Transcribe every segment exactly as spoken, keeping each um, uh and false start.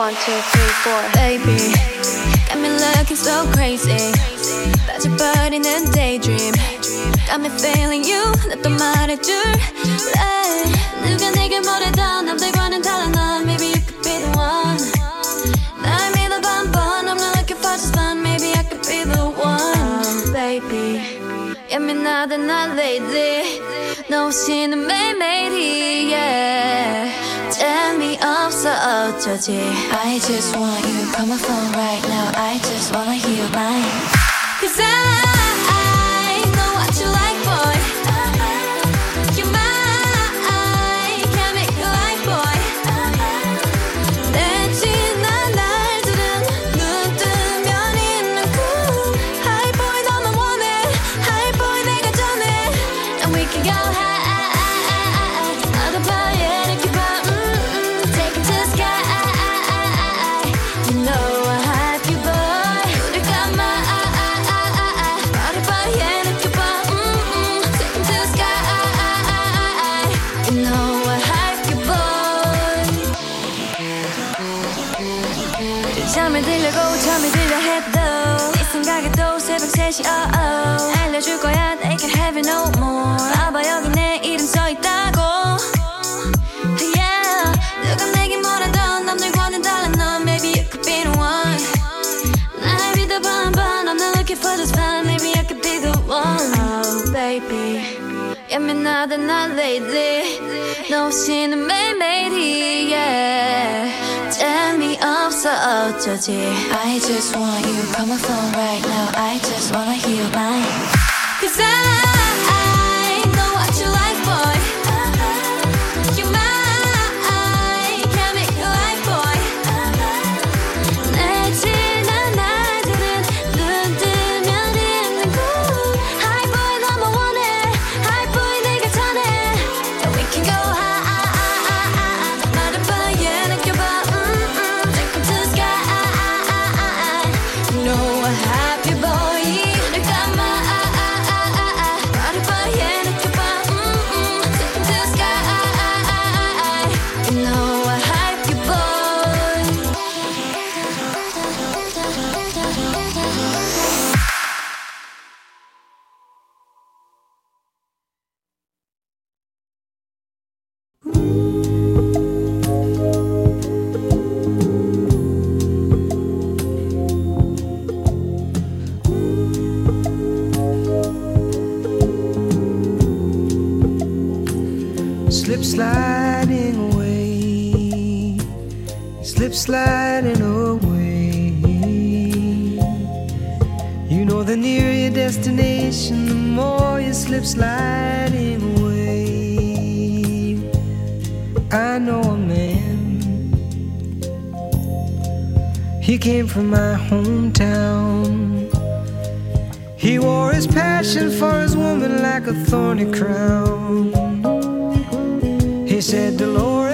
One, two, three, four. Baby, got me looking so crazy. 빠져버리는 daydream. Got me feeling you. 나 또 말해줄래. 누가 내게 뭐래도 남들과는 달라 넌. Maybe you could be the one. 날 믿어 반번. I'm not looking for just fun. Maybe I could be the one. Baby, 예민하다 나 lately. 너 없이는 매일매일이 yeah. 재미없어 어쩌지. I just want you. Call my phone right now. I just wanna hear your mind. Cause I, I know what you like, boy. You're mine. Can't make you like, boy. 내 지난 날들은 눈 뜨면 있는 cool. High boy 너만 원해. High boy 내가 전해. And we can go high. 잠을 들려고 잠이 들려 해도 네 생각에도 새벽 세 시 oh oh. 알려줄 거야 they can have it no more. 봐봐 여기 내 이름 써있다고 yeah. 누가 내게 뭐라던 남들과는 달라 넌. Maybe you could be the one. 날 믿어봐 한번. I'm not looking for just fun. Maybe I could be the one. Oh baby, 예민하다 나 lately. 너 없이는 매일매일이 yeah. 재미없어 어쩌지. I just want you. Call my phone right now. I just wanna hear your mind. Cause I, I know what you like, boy. You're mine. Can't make you like, boy. 내 지난 날들은 눈 뜨면 있는 cool. High boy 너만 원해. High boy 내가 전해. And we can go high. Slip sliding away, slip sliding away. You know the nearer your destination, the more you slip sliding away. I know a man, he came from my hometown. He wore his passion for his woman like a thorny crown. He said, Dolores,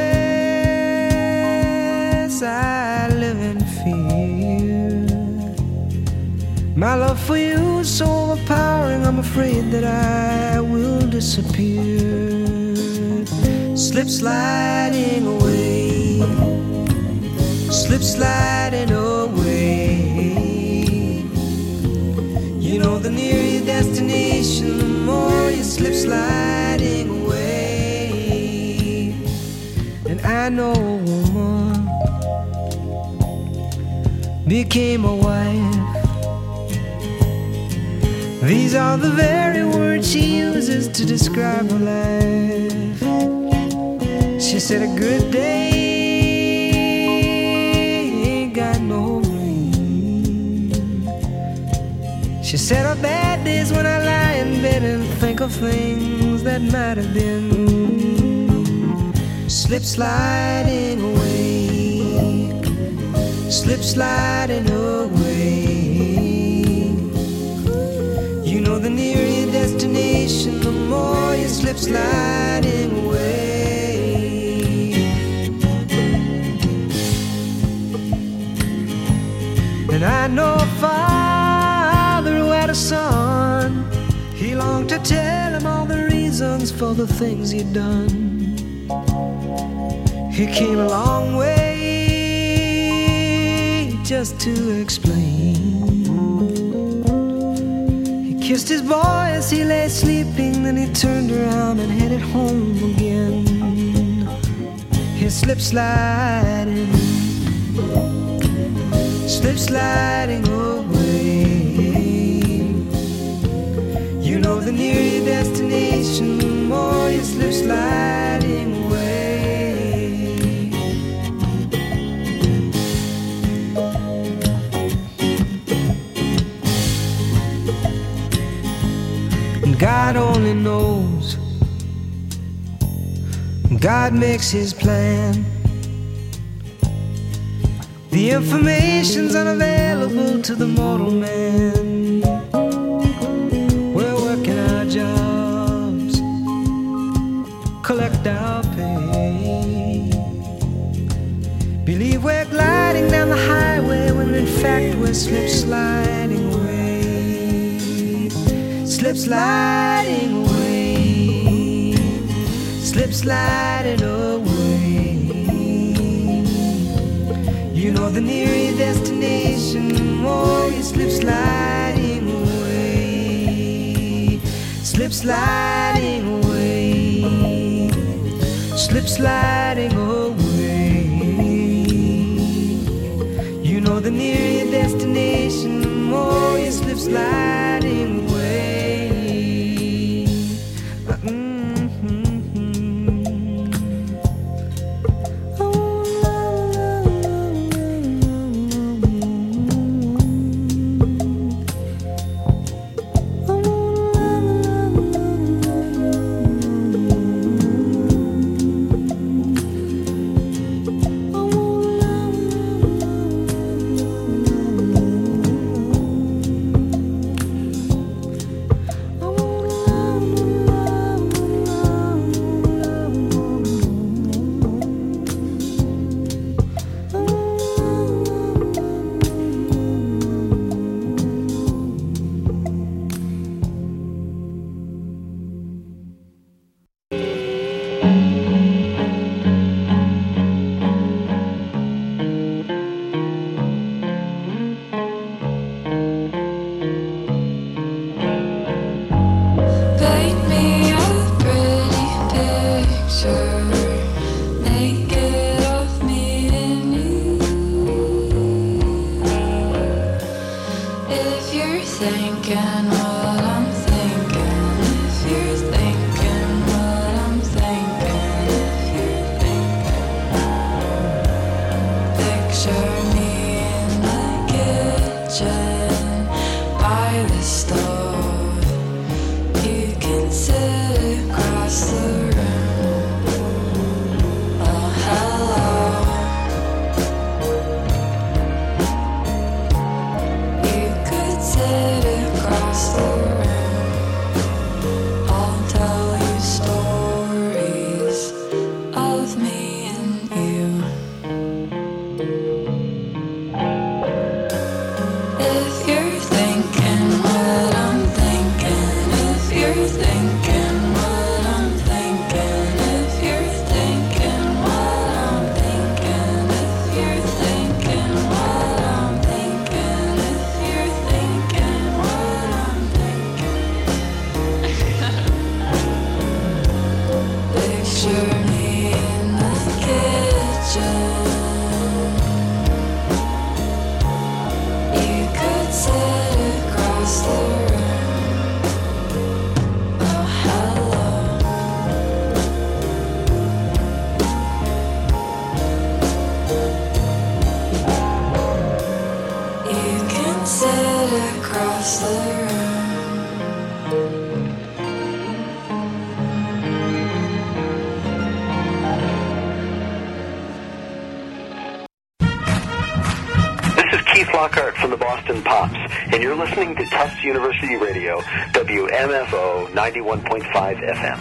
I live in fear. My love for you is so overpowering, I'm afraid that I will disappear. Slip sliding away, slip sliding away. You know the nearer your destination, the more you slip sliding away. I know a woman became a wife. These are the very words she uses to describe her life. She said a good day ain't got no rain. She said her bad days when I lie in bed and think of things that might have been. Slip sliding away, slip sliding away. You know the nearer your destination, the more you slip sliding away. And I know a father who had a son. He longed to tell him all the reasons for the things he'd done. He came a long way just to explain. He kissed his boy as he lay sleeping, then he turned around and headed home again. He slipped sliding, slip sliding away. You know the nearer your destination, the more you slip sliding away. And God only knows, God makes his plan. The information's unavailable to the mortal man. We're working our jobs, collect our pay. Believe we're gliding down the highway when in fact we're slip sliding away. Slip sliding away, slip sliding away. You know the nearer your destination, the more you slip sliding away. Slip sliding away, slip sliding away. You know the nearer your destination, the more you slip sliding away. Lockhart from the Boston Pops, and you're listening to Tufts University Radio, W M F O ninety-one point five F M.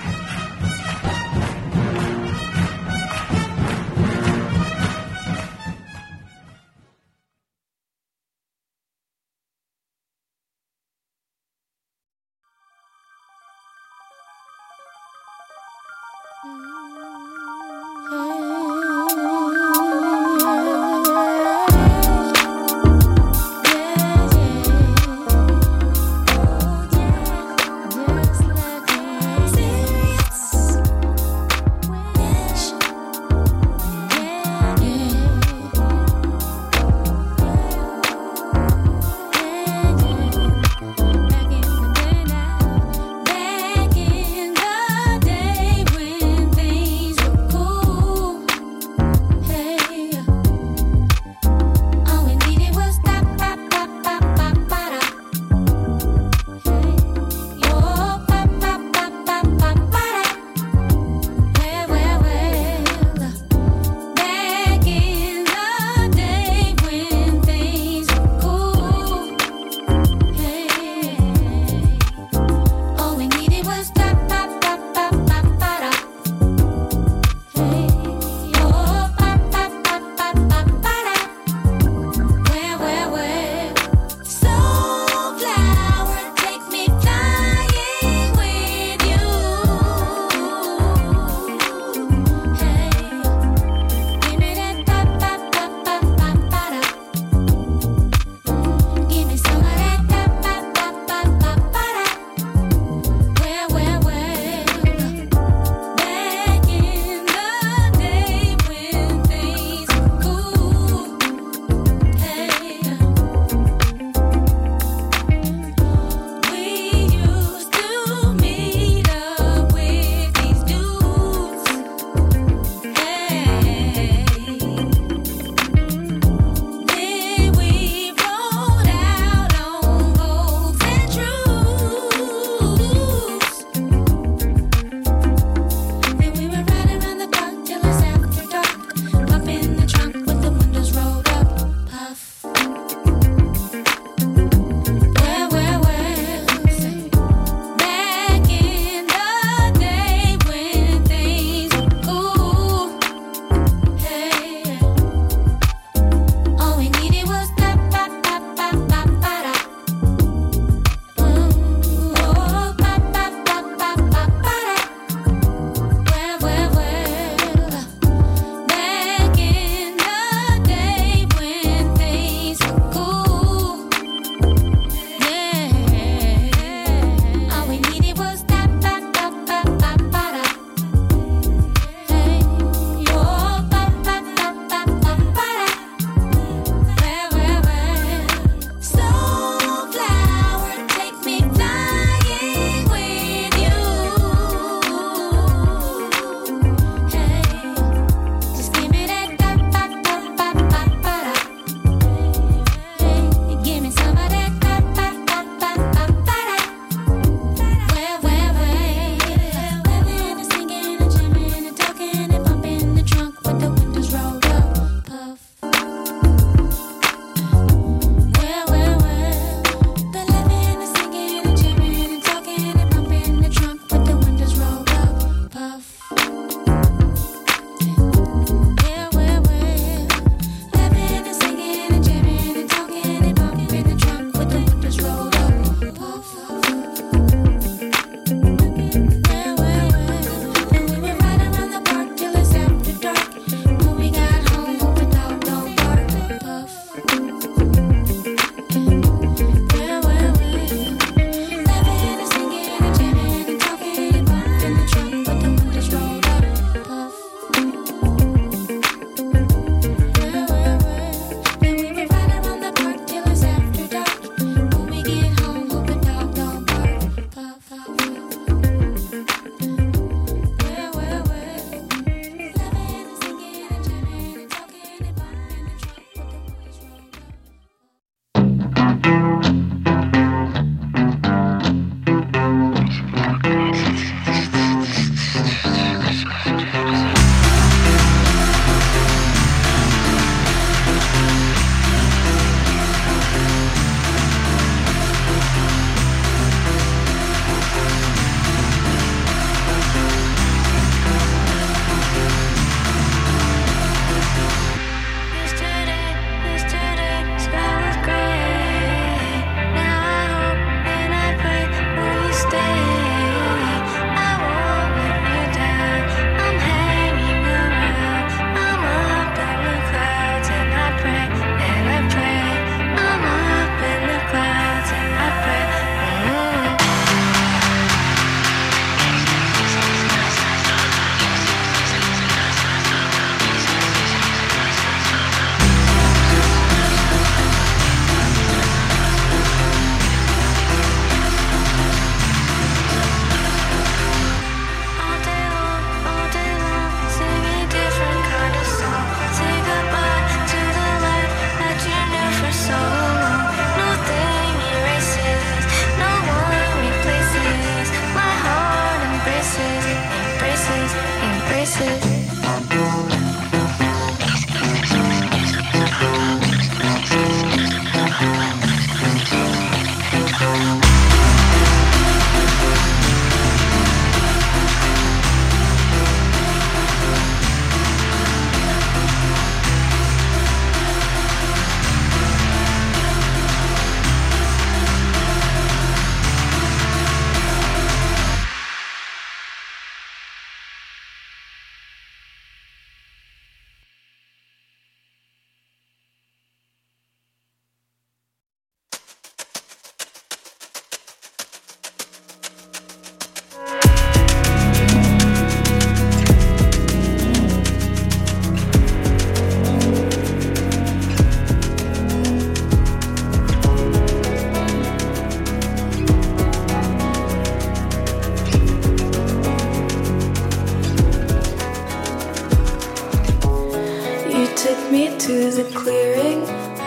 took me to the clearing.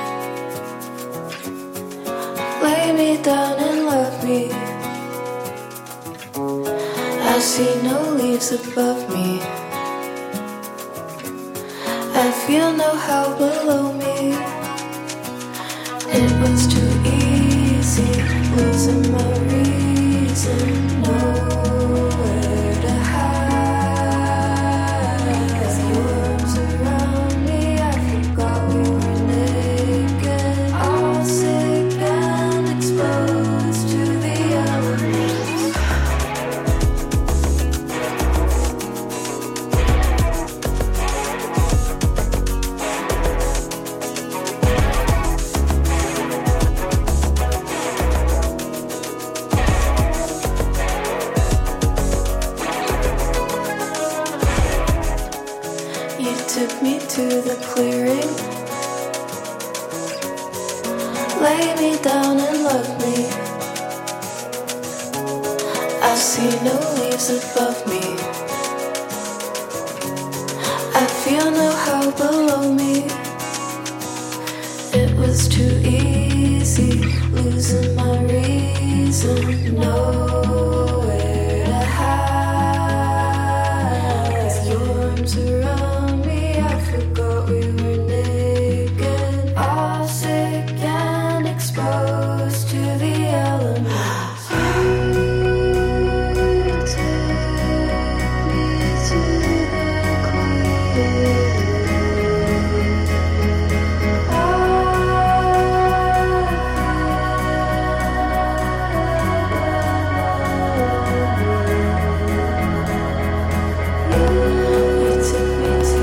Lay me down and love me. I see no leaves above me. I feel no hell below me. It was too easy, losing my reason, nowhere to hide. With your arms around me, I forgot we were naked, all sick and exposed to the elements. Took me to the clearing. Lay me down and love me. I see no leaves above me. I feel no hell below me. It was too easy, losing my reason, nowhere to hide. With your arms around me, I forgot we were naked, all sick and exposed to the elements. You took me to the clearing. You took me to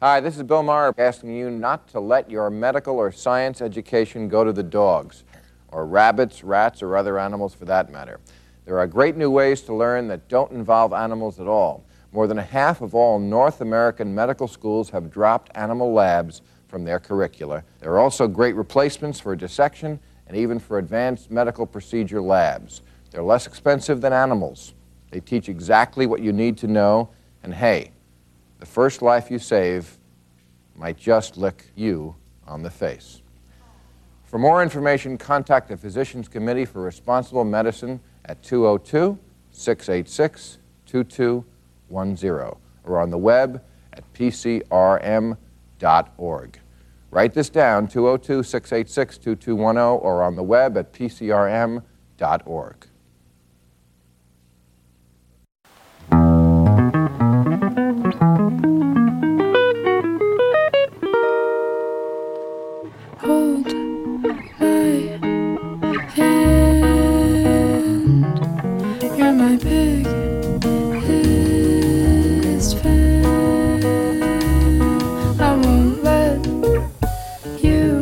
Hi, this is Bill Maher asking you not to let your medical or science education go to the dogs, or rabbits, rats, or other animals for that matter. There are great new ways to learn that don't involve animals at all. More than half of all North American medical schools have dropped animal labs from their curricula. There are also great replacements for dissection and even for advanced medical procedure labs. They're less expensive than animals. They teach exactly what you need to know, and hey, the first life you save might just lick you on the face. For more information, contact the Physicians Committee for Responsible Medicine at two oh two, six eight six, two two one zero or on the web at p c r m dot org. Write this down, two oh two, six eight six, two two one zero or on the web at p c r m dot org. Hold my hand. You're my biggest fan. I won't let you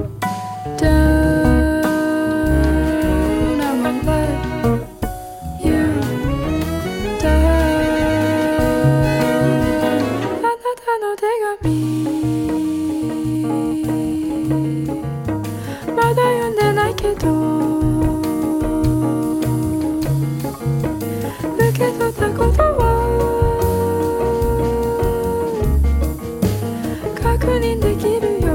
down. I won't let you down. あなたの手紙まだ読んでないけど受け取ったことは確認できるよ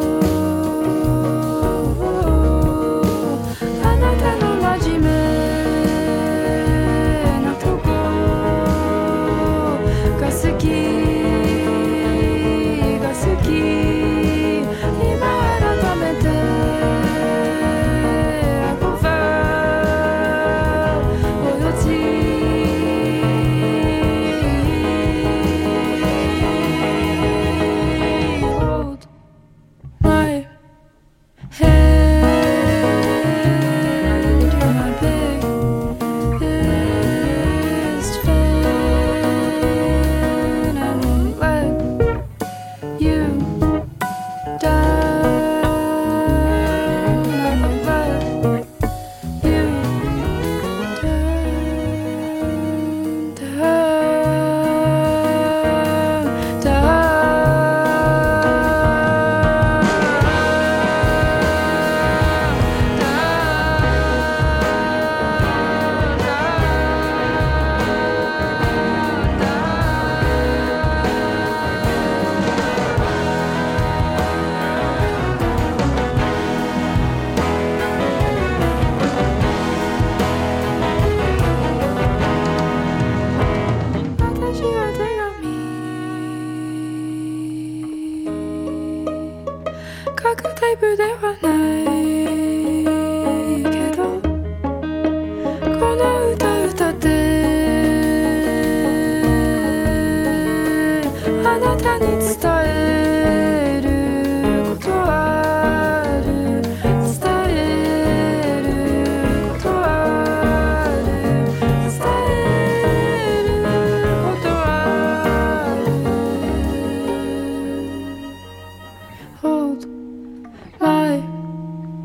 あなたの真面目なとこが好きが好き今改めてタイプではないけどこの歌歌ってあなたに伝えることある伝えることある伝えることある Hold my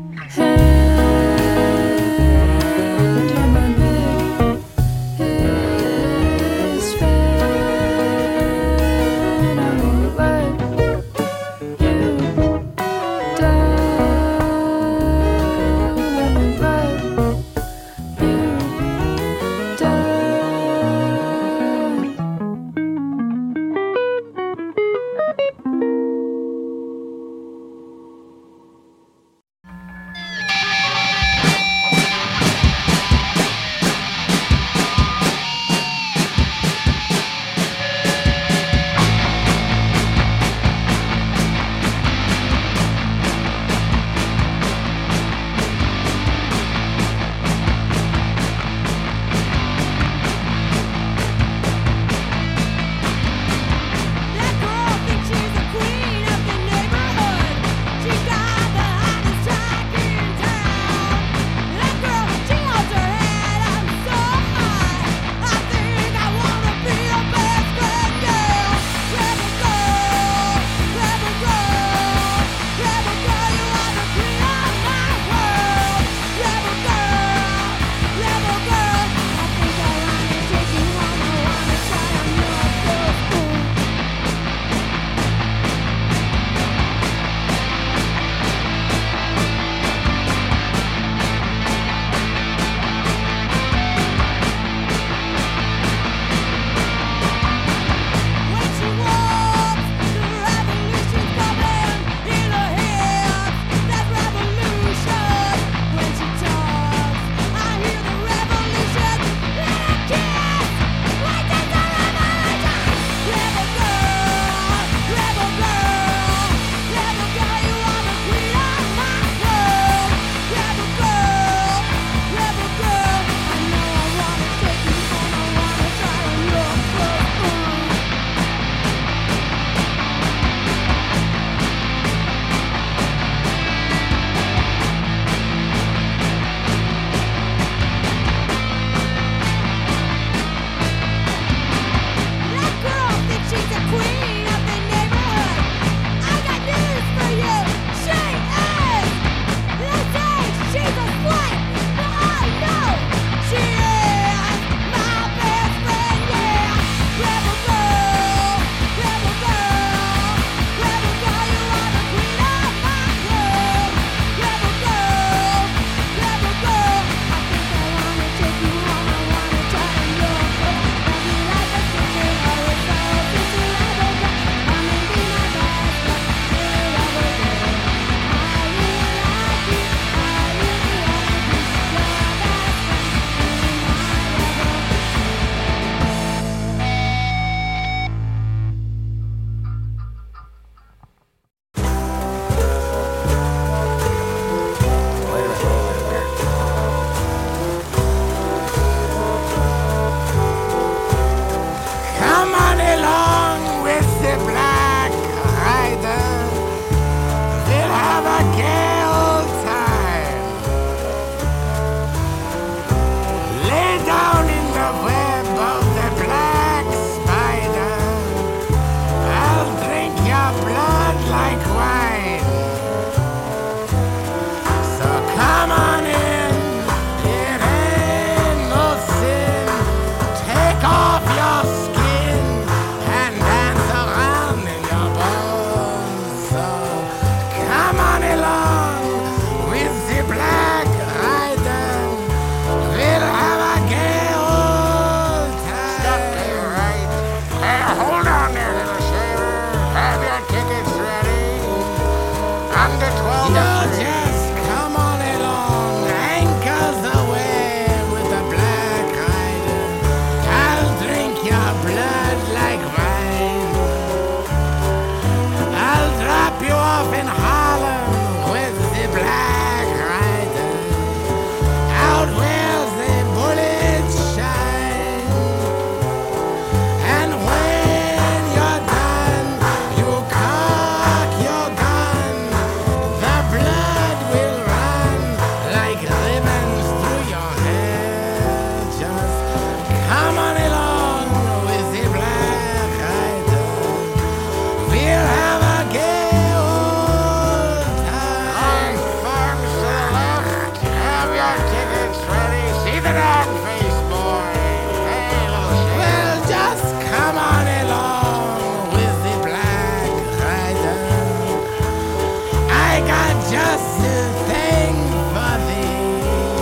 just a thing for thee.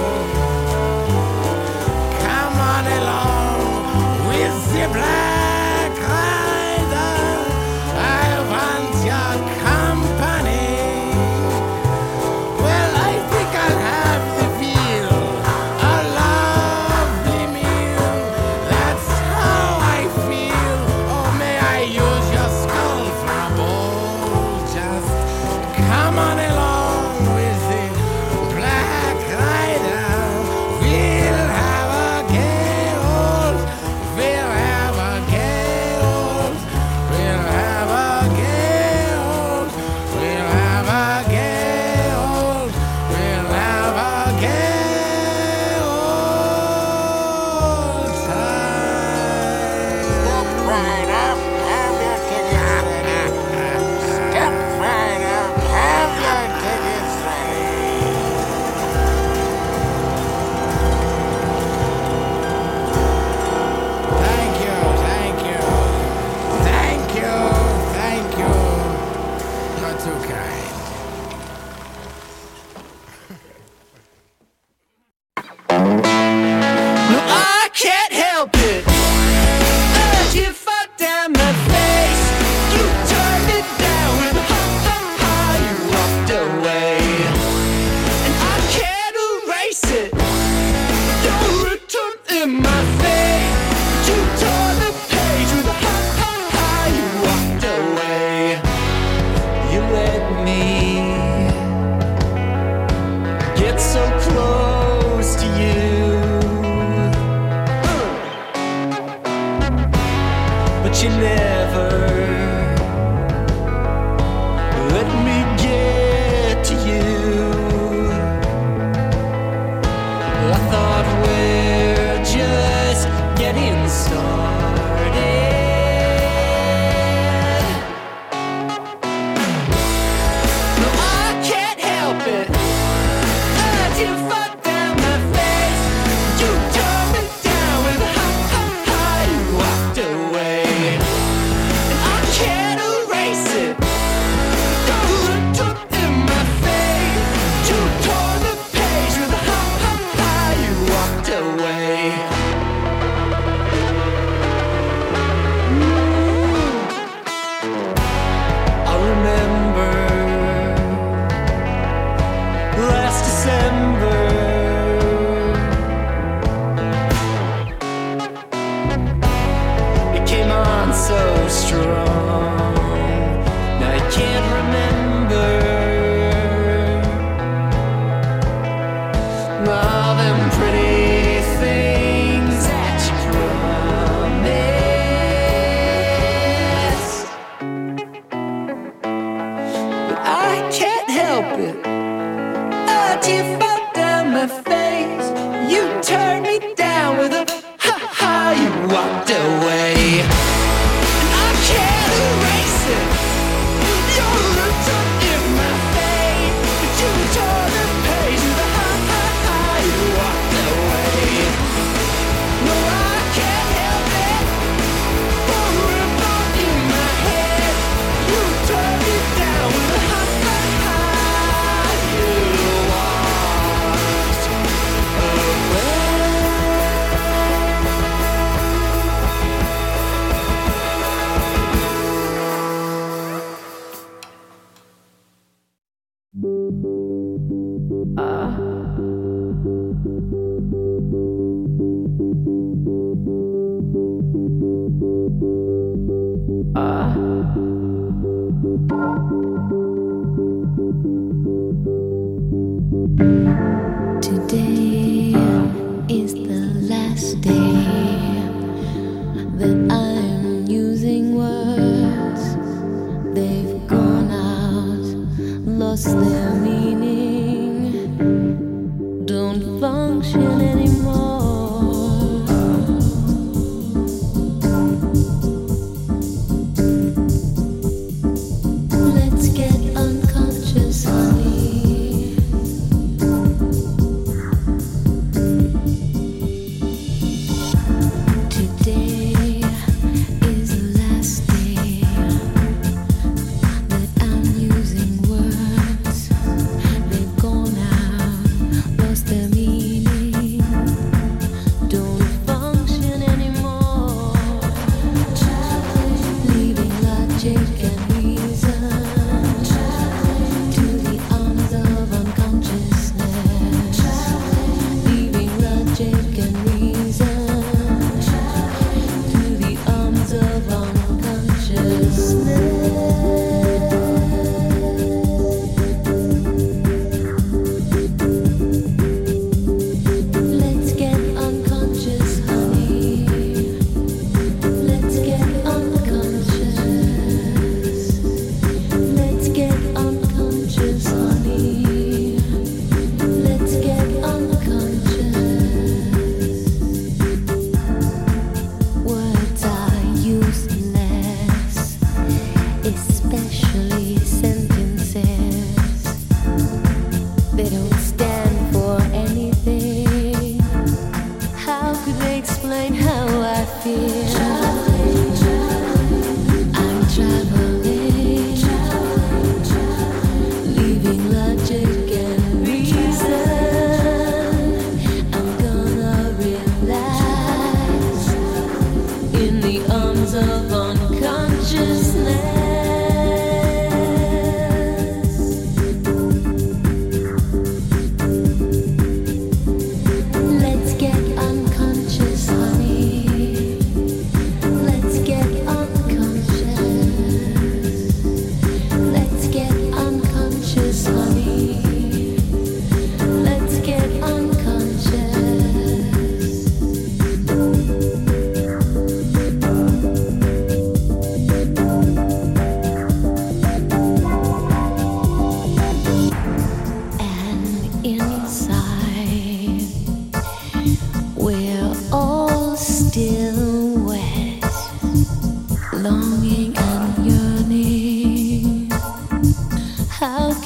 Come on along with the black rider. I want your company. Well, I think I'll have the veal, a lovely meal. That's how I feel. Oh, may I use your skull for a bowl? Just come on along with the black rider. We'll have a gay old, we'll have a gay old, we'll have a gay old, we'll have a gay old, we'll have a gay old time. Step right up, have your tickets ready. Step right up, have your tickets ready. Thank you, thank you, thank you, thank you. You're too kind. No, I can't help it. As you fucked down my face, you turned it down and ha ha ha, you walked away. And I can't erase it. Your return in my face, you tore the page with a ha ha ha, you walked away. You let me get so close to you, but you never let me get to you. I thought we're just getting started. No, I can't help it. As you fucked down my face, you turned me down with a ha ha ha, you walked away. And I can't erase it. Your return in my face, you tore the page with a ha ha ha, you walked away. I remember last December, it came on so strong. Now I can't remember all them pretty things that you promised. But I can't help it. As you fucked down my face, you turned me down with a ha ha, you walked away. And I can't erase it. Your return in my face, you tore the page with a ha ha ha, you walked away. No, I can't help it. For a thought in my head, you turned me down with a ha ha ha, you walked away. Today is the last day that I'm using words. They've gone out, lost their meaning, don't function anymore. Let's get unconscious, honey. Today is the last day that I'm using words.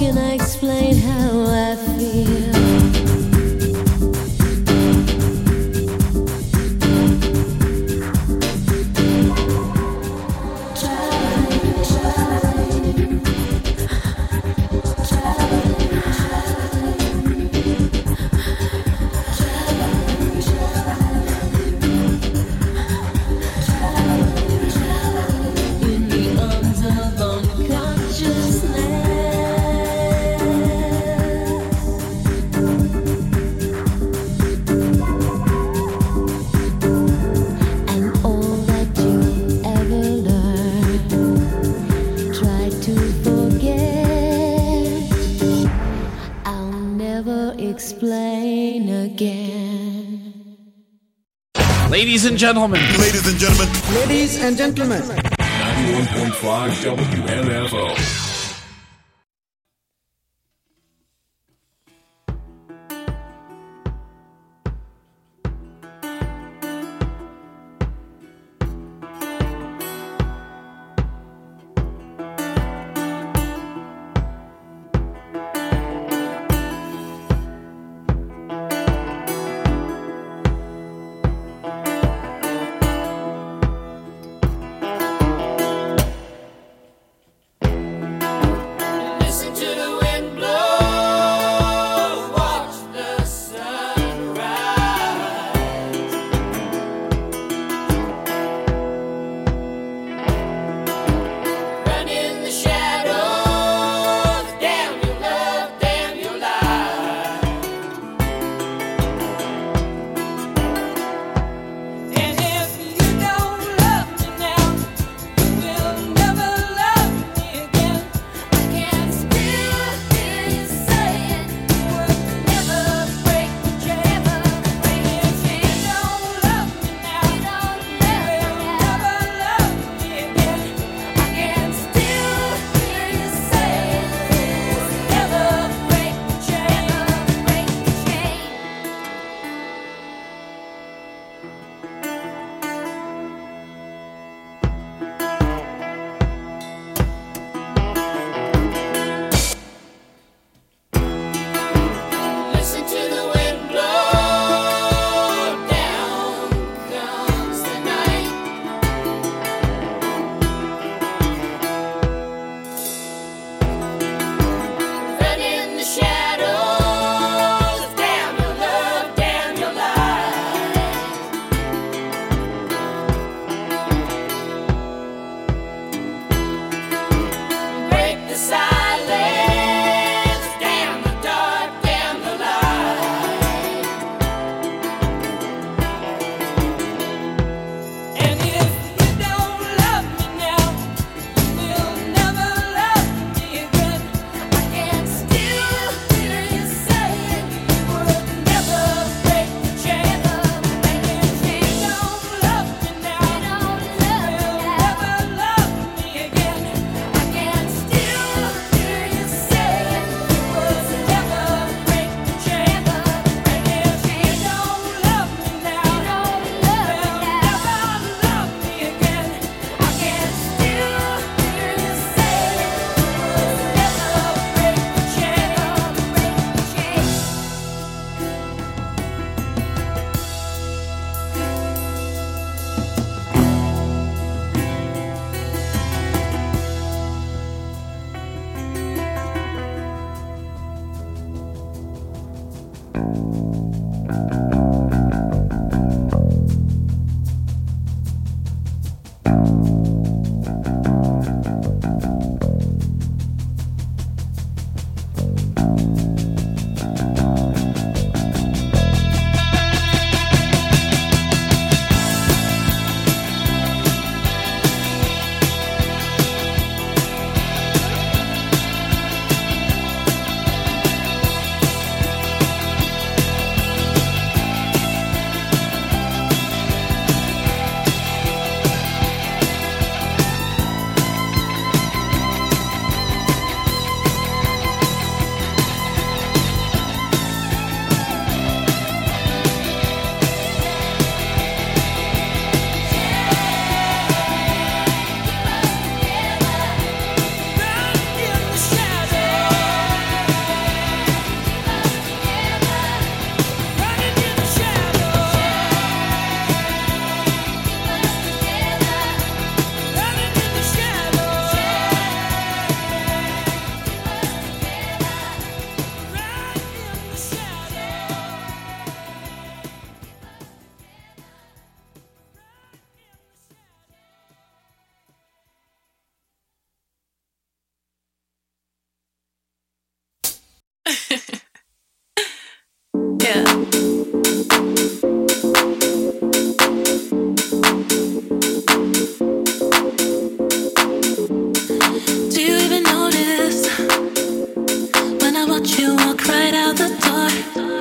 can I explain how I feel? Explain again. Ladies and gentlemen. Ladies and gentlemen. Ladies and gentlemen. ninety-one point five W M F O. I watch you walk right out the door.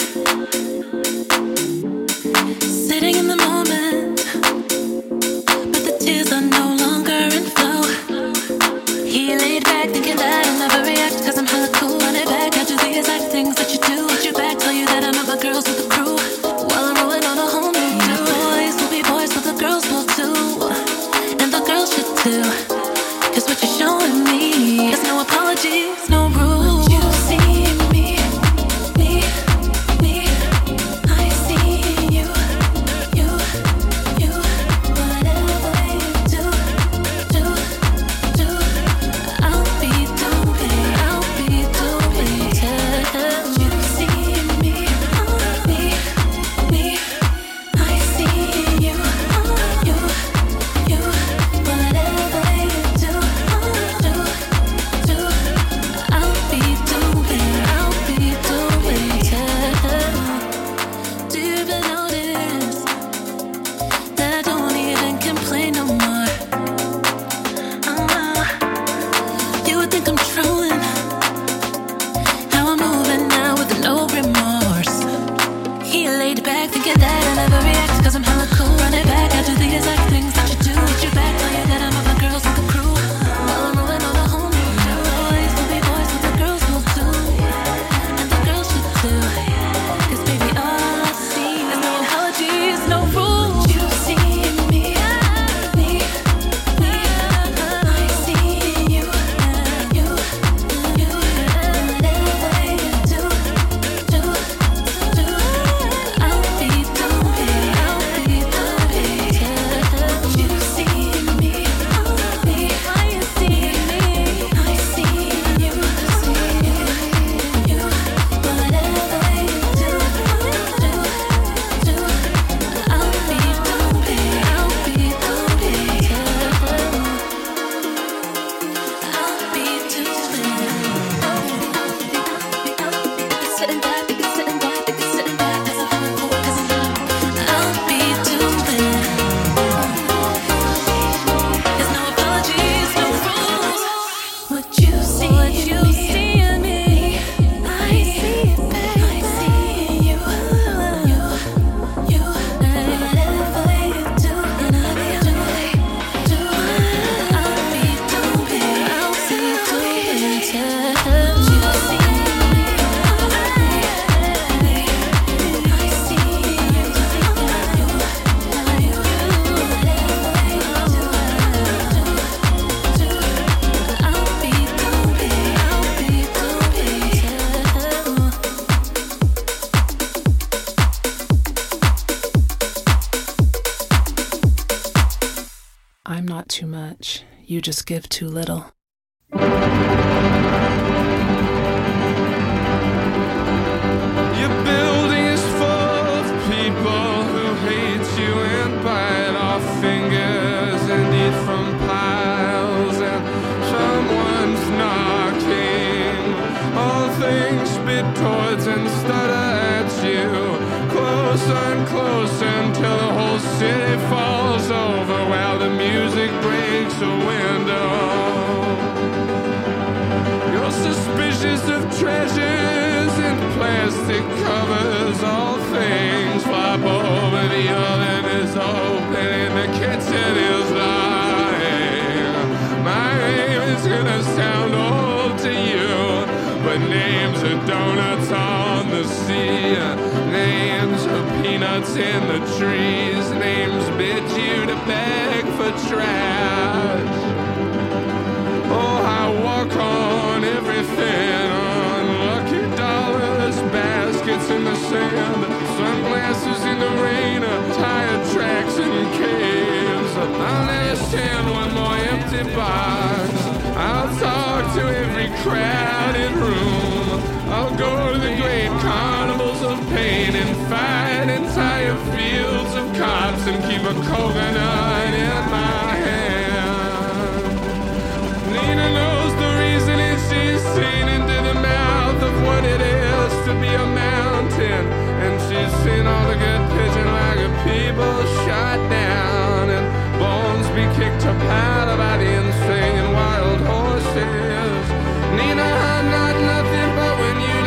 Sitting in the moment, but the tears are no longer in flow. He laid back thinking that I'll never react, cause I'm hella cool. Run it back, I do the exact things that you do. Hit you back, tell you that I'm not my girls with the crew. While I'm rolling on a whole new view. Boys will be boys, but the girls will too. And the girls should too. Cause what you're showing me is no apologies, no rules. You see me, me, me. I see you, you, you. Whatever you do, do, do. I'll be doing, I'll be doing. You see me, me, me. I see you, you, you. Whatever you do, do, do. I'll be doing, I'll be doing. Do you ever notice that I don't even complain no more? Uh, you would think I'm trolling how I'm moving now with no remorse. He laid back thinking that I never react, cause I'm hella cool. Run it back, I do the exact things that you do. Hit you back, tell you that I'm with my girls with the crew. While I'm rolling on a whole new view. Boys will be boys, but the girls will do. And the girls should too. Cause baby, all I see is no apologies, no rules. You see me, me, me. I see you, you, you. Whatever you do, do, do. I'll be doing, I'll be doing. You see me, me. I see me, I see you, see you. Whatever you do, do, do. I'll be doing, I'll be doing. I'll be doing. Sitting back, sitting back, sitting back, 'cause I'm hella cool, 'cause I'm I'll be doing. There's no apologies, no rules. What you see, what you see in me, I see it, baby. I see you, you, you. Whatever you do, and I'll be doing, doing. I'll be doing, I'll be doing. You see me, I see you, you, you. I'll be doing, I'll be doing. I'm not too much. You just give too little. Your building is full of people who hate you and bite off fingers and eat from piles, and someone's knocking. All things spit towards and stutter at you, closer and closer until the whole city falls over while the music breaks a window. You're suspicious of treasures and plastic covers. All things flop over, the oven is open and the kitchen is lying. My name is gonna sound old to you, but names are donuts on the sea. Names are peanuts in the trees. Names bid you to beg for trash. Oh, I walk on everything, on lucky dollars, baskets in the sand, sunglasses in the rain, tire tracks in caves. I'll never stand one more empty box. I'll talk to every crowded room. I'll go to the great carnivals of pain and fight entire fields of cops and keep a coconut in my hand. Nina knows the reason, and she's seen into the mouth of what it is to be a mountain. And she's seen all the good pigeon like people shot down and bones be kicked to powder by the insane wild horses. Nina, I'm not nothing but when you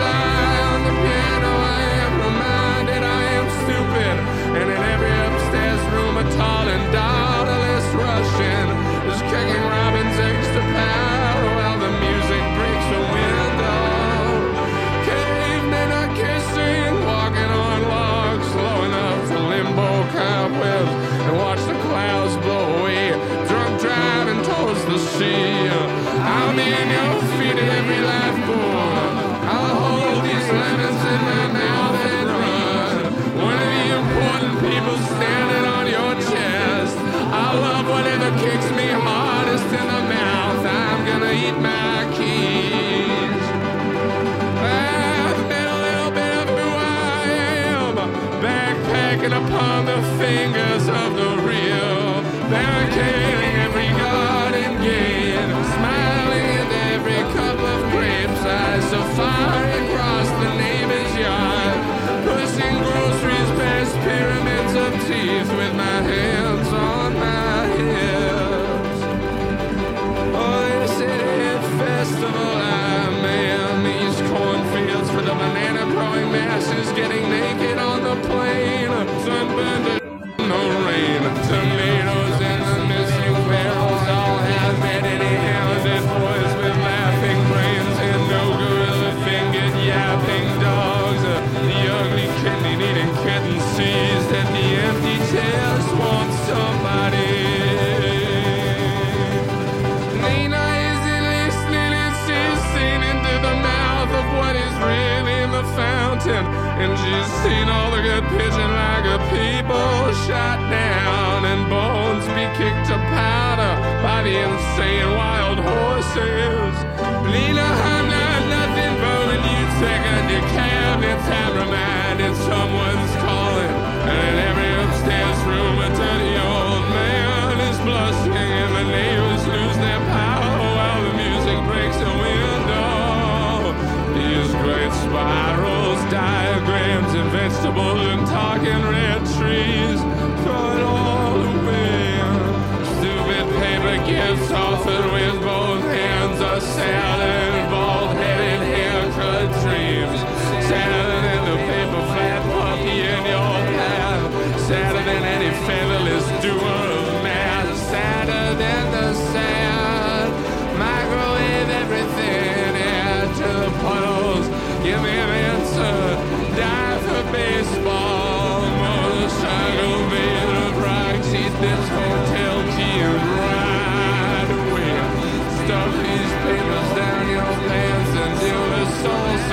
dancing, and she's seen all the good pitching like a people shot down and bones be kicked to powder by the insane wild horses. Lena, I'm not nothing but when you take a decanted time reminded someone's calling, and in every upstairs room a dirty old man is blushing, and the neighbors lose their power while the music breaks a window. These great spirals, diagrams, and vegetables, and talking red trees, throw it all away. Stupid paper gifts offered with both hands, a salad, bald-headed haircut dreams, sadder than the paper flat puppy in your path, sadder than any featherless doer of math, sadder than the sad. Microwave everything into the puddles. Give me the